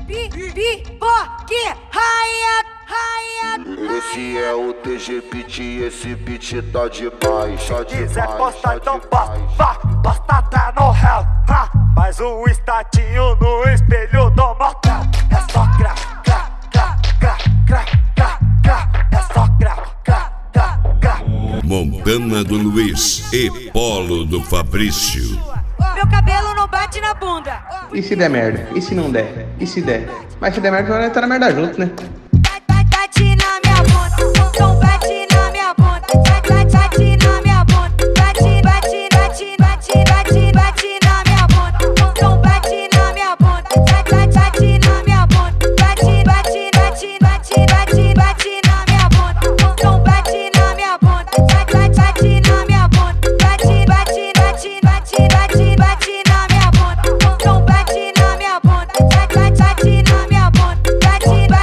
Pipoque, raia. Esse é o TG Beat, esse beat tá demais, tá demais. Se quiser postar, então posta tá no réu. Faz um estatinho no espelho do motel. É só crá, crá, crá, crá, crá, crá, crá. É só crá, crá, crá, crá. Montana do Luiz e Polo do Fabrício. Meu cabelo não bate na bunda. E se der merda? E se não der? E se der? Mas se der merda, vai estar na merda junto, né? Bate na minha bunda, então bate na minha bunda. Bate na minha bunda, bate na minha bunda, então bate na minha bunda. Bate na minha bunda, bate na minha bunda, então bate na minha bunda. Bate na minha bunda, bate na minha bunda, então bate na minha bunda. Bate na minha bunda, bate na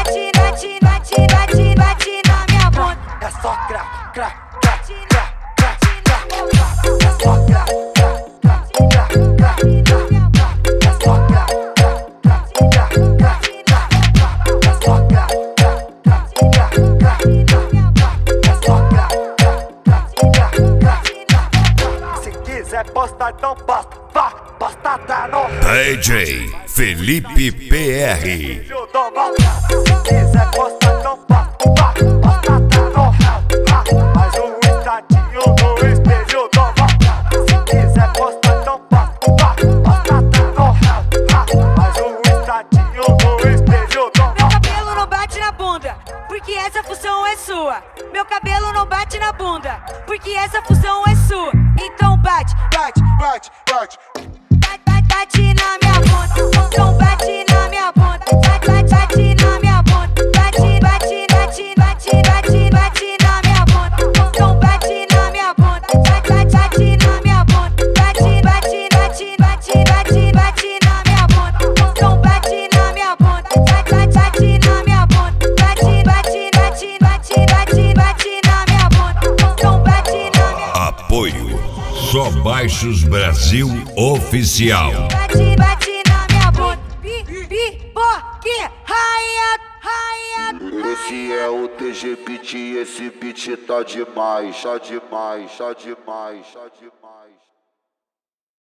minha bunda. É só crá, crá, crá, crá, crá, crá. É só crá, crá, crá, crá, crá, crá. É só crá, crá, crá, crá, crá, crá. É só crá, crá, crá, crá, crá, crá. É só crá, crá, crá, crá, crá. Se quiser postar, então posta tá no DJ Felipe PR. filho do motel. Se quiser postar, então posta tá no réu. Faz um estatinho no espelho do motel. Se quiser postar, então posta tá no réu. Faz um estatinho no espelho do Meu motel. cabelo não bate na bunda, porque essa função é sua. Meu cabelo não bate na bunda, porque essa função é sua. Então bate, Bate, bate, bate. bate na minha bunda, então bate na minha bunda. Bate na minha bunda, bate na minha bunda, então bate na minha bunda. Bate na minha bunda, bate na minha bunda, então bate na minha bunda. Bate na minha bunda, bate na minha bunda, então bate na minha bunda. Apoio Só Baixos Brasil Oficial. Bate na minha bunda. Pipoque, raia. Esse é o TG Beat, esse beat tá demais, tá demais, tá demais, tá demais.